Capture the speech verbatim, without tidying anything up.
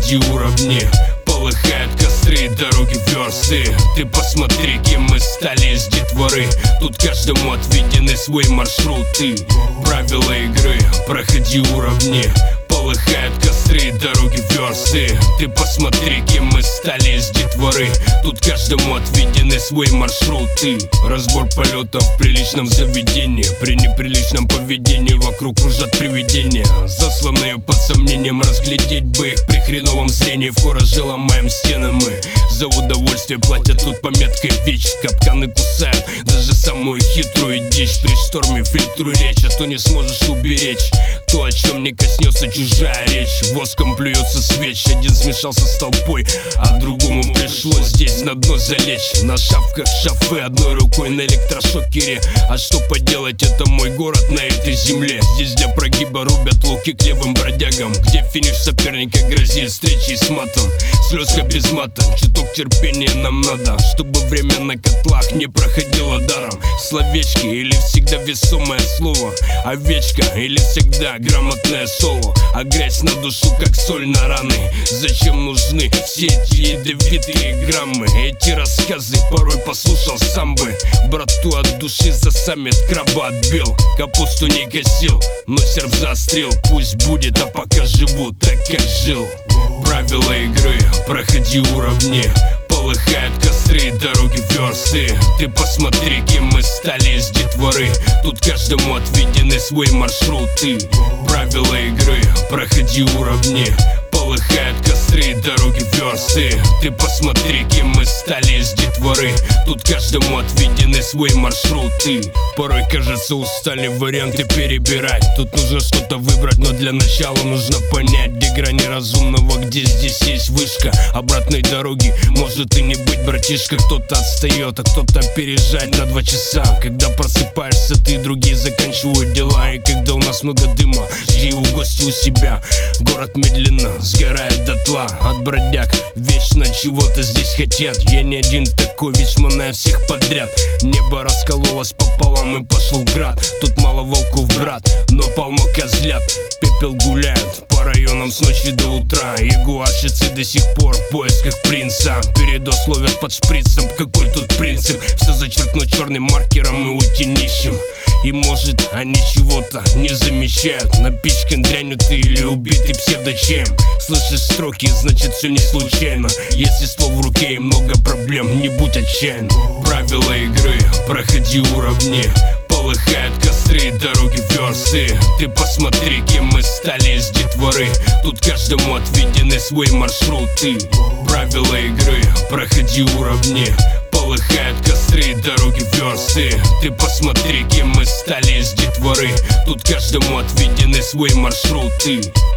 проходи уровни. Полыхают костры, дороги версты. Ты посмотри, кем мы стали из детворы. Тут каждому отведены свои маршруты. Правила игры, проходи уровни. Полыхают костры, дороги версты. Ты посмотри, кем мы стали из детворы. Тут каждому отведены свои маршруты. Разбор полетов в приличном заведении. При неприличном поведении вокруг кружат привидения, засланные под сомнением. Разглядеть бы их при хреновом зрении. В короже ломаем стены мы. За удовольствие платят тут пометкой ВИЧ. Капканы кусают даже самую хитрую дичь. При шторме фильтруй речь, а то не сможешь уберечь то, о чем не коснется чужая речь. Воском плюется свеч, один смешался с толпой, а другому пришлось здесь на дно залечь. На шавках шафы, одной рукой на электрошокере. А что поделать, это мой город на этой земле. Здесь для прогиба рубят луки к левым бродягам, где финиш соперника грозит встречей с матом. Слезка без мата, чуток терпения нам надо, чтобы время на котлах не проходило даром. Словечки или всегда весомое слово, овечка или всегда грамотное соло. А грязь на душу, как соль на раны. Зачем нужны все эти ядовитые граммы? Эти рассказы порой послушал сам бы. Брату от души за саммит краба отбил. Капусту не косил, но серв заострил. Пусть будет, а пока живу так, как жил. Правила игры, проходи уровни. Полыхают костры, дороги версты. Ты посмотри, кем мы стали из детворы. Тут каждому отведены свои маршруты. Правила игры, проходи уровни. Полыхают костры, дороги версты. Ты посмотри, кем мы стали из детворы. Тут каждому отведены свои маршруты. Порой кажется, устали варианты перебирать. Тут нужно что-то выбрать, но для начала нужно понять, где грани разумного, где здесь есть вышка. Обратной дороги может и не быть, братишка. Кто-то отстает, а кто-то опережает на два часа. Когда просыпаешься ты, другие заканчивают дела. И когда у нас много дыма, жди в гости у себя. Город медленно сгорает дотла от бродяг. Вечно чего-то здесь хотят. Я не один такой, ведь шмонаю всех подряд. Небо раскололось пополам и пошел град. Тут мало волков, брат, но полно козлят. Пепел гуляет по районам с ночи до утра. Ягуарщицы до сих пор в поисках принца. Передоз ловят под шприцем, какой тут принцип? Все зачеркнуть черным маркером и уйти нищим. И может они чего-то не замечают. Напичкан дрянью ты или убитый псевдочем. Слышишь строки, значит все не случайно. Если ствол в руке и много проблем, не будь отчаян. Правила игры, проходи уровни. Полыхают костры, дороги версты. Ты посмотри, кем мы стали из детворы. Тут каждому отведены свои маршруты. Правила игры, проходи уровни. Полыхают костры, дороги версты. Ты посмотри, кем мы стали из детворы. Тут каждому отведены свои маршруты.